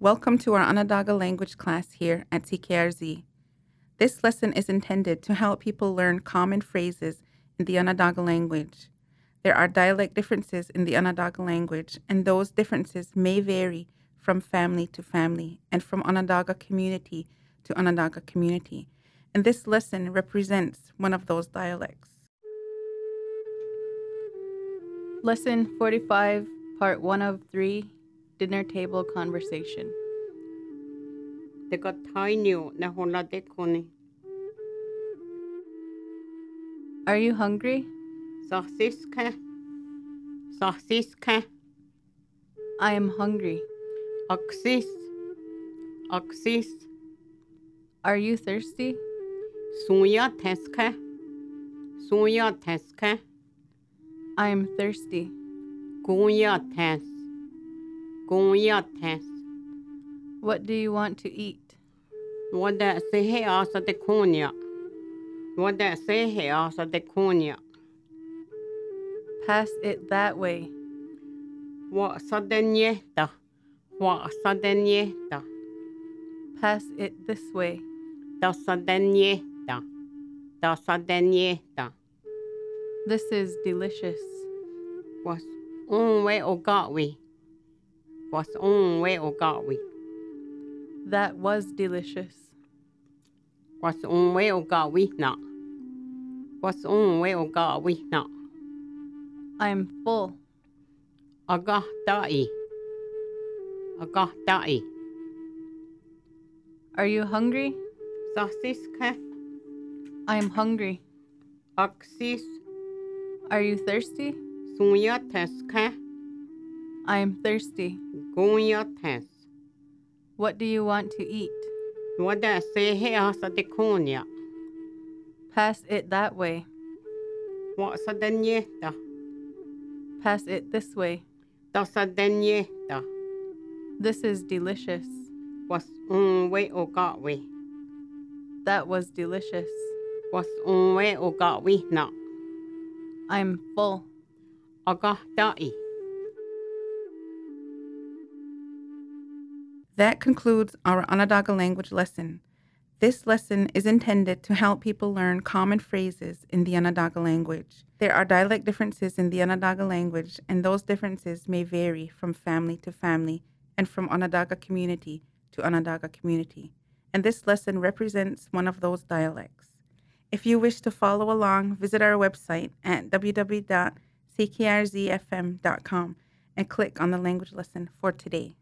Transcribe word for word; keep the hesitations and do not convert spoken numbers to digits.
Welcome to our Onondaga language class here at C K R Z. This lesson is intended to help people learn common phrases in the Onondaga language. There are dialect differences in the Onondaga language, and those differences may vary from family to family and from Onondaga community to Onondaga community. And this lesson represents one of those dialects. Lesson forty-five, Part one of three, Dinner Table Conversation. Teka tainyo na hola de koni. Are you hungry? Sasiska. Sasiska. I am hungry. Aksis. Aksis. Are you thirsty? Suya teska. Suya teska. I am thirsty. Guya tes. Guya tes. What do you want to eat? Wada sehe asa de konya. Wada sehe asa de konya. Pass it that way. Wa sadenyeta. Wa sadenyeta. Pass it this way. Da sadenyeta. Da sadenyeta. This is delicious. Was on way o gatwi. Was on way o gatwi. That was delicious. Was on way o gatwi na. Was on way o gatwi na. I am full. Aga dai. Aga dai. Are you hungry? Sasiska. I am hungry. Aksis. Are you thirsty? Suya teska. I am thirsty. Guya tes. What do you want to eat? Wada sehe asa de konya. Pass it that way. Wa sadenyeta. Pass it this way. Da sadenyeta. This is delicious. Was on way o gatwi. That was delicious. Was on way o gatwi na. I'm full. Aga dai. That concludes our Onondaga language lesson. This lesson is intended to help people learn common phrases in the Onondaga language. There are dialect differences in the Onondaga language, and those differences may vary from family to family and from Onondaga community to Onondaga community. And this lesson represents one of those dialects. If you wish to follow along, visit our website at w w w dot c k r z f m dot com and click on the language lesson for today.